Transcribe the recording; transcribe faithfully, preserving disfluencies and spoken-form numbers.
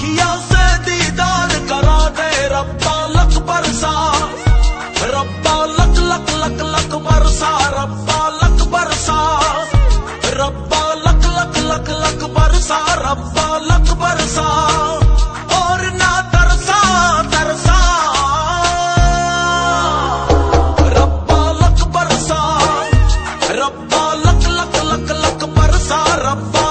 आखिया से दीदार करा दे रब्बा लक बरसा, रब्बा लक लक लक लक बरसा, रब्बा लक बरसा, रब्बा लक लक लक लक बरसा, रब्बा लक बरसा और ना तरसा तरसा, रब्बा लक बरसा, रब्बा लक लक लक लक बरसा, रब्बा